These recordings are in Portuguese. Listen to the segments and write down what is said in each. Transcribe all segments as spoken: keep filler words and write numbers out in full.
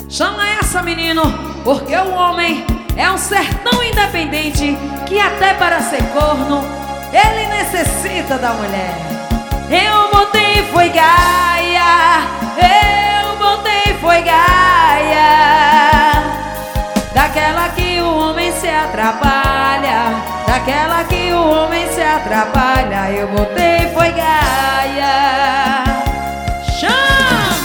Chama essa, menino, porque o homem é um ser tão independente que até para ser corno ele necessita da mulher. Eu botei foi gaia, eu botei foi gaia, daquela que o homem se atrapalha, daquela que o homem se atrapalha. Eu botei foi gaia. Chama!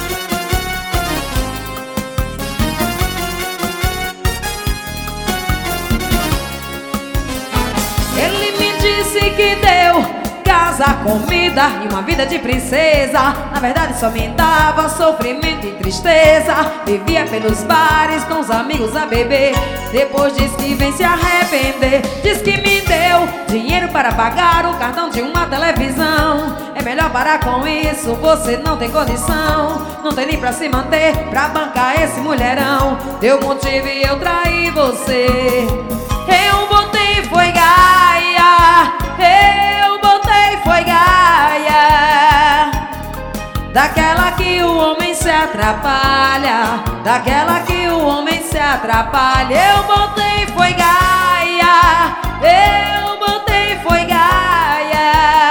Ele me disse que deu casa, comida e uma vida de princesa. Na verdade só me dava sofrimento e tristeza. Vivia pelos bares com os amigos a beber. Depois diz que vem se arrepender. Diz que me deu dinheiro para pagar o cartão de uma televisão. É melhor parar com isso, você não tem condição. Não tem nem pra se manter, pra bancar esse mulherão. Deu motivo e eu traí você. Eu botei foi gaia, eu botei foi gaia, daquela que o homem se atrapalha, daquela que o homem se atrapalha. Eu botei foi gaia, eu botei foi gaia,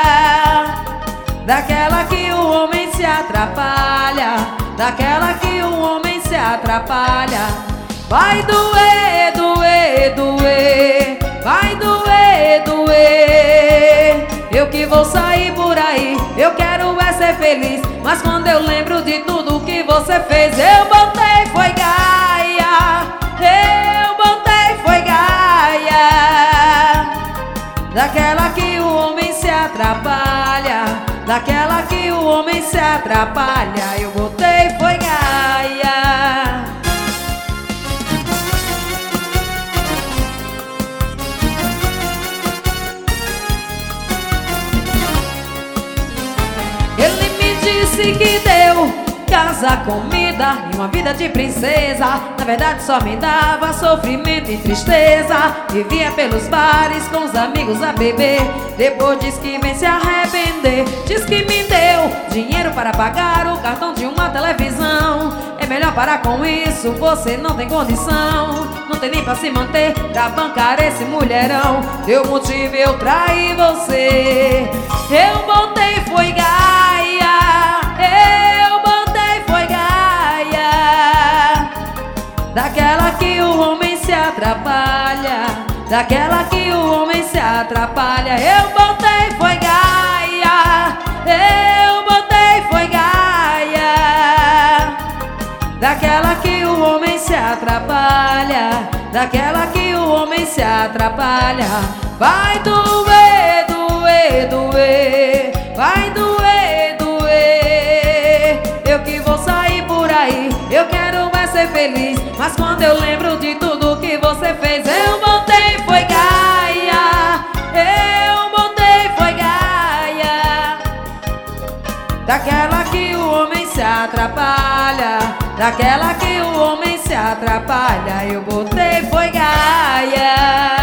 daquela que o homem se atrapalha, daquela que o homem se atrapalha. Vai doer, doer, doer, vai doer, doer. Eu que vou sair por aí, eu quero é ser feliz, mas quando eu lembro de tudo que você fez, eu botei foi gaia, eu botei foi gaia, daquela que o homem se atrapalha, daquela que o homem se atrapalha. Eu botei foi gaia. Disse que deu casa, comida e uma vida de princesa. Na verdade só me dava sofrimento e tristeza. Vivia pelos bares com os amigos a beber. Depois diz que vem se arrepender. Diz que me deu dinheiro para pagar o cartão de uma televisão. É melhor parar com isso, você não tem condição. Não tem nem pra se manter, pra bancar esse mulherão. Deu motivo e eu traí você. Eu botei foi gaia, eu botei foi gaia, daquela que o homem se atrapalha, daquela que o homem se atrapalha. Eu botei foi gaia, eu botei foi gaia, daquela que o homem se atrapalha, daquela que o homem se atrapalha. Vai doer, doer, doer, vai doer, doer. Eu que vou sair por aí, eu quero é ser feliz, mas quando eu lembro de tudo que você fez, eu botei foi gaia, eu botei foi gaia, daquela que o homem se atrapalha, daquela que o homem se atrapalha. Eu botei foi gaia.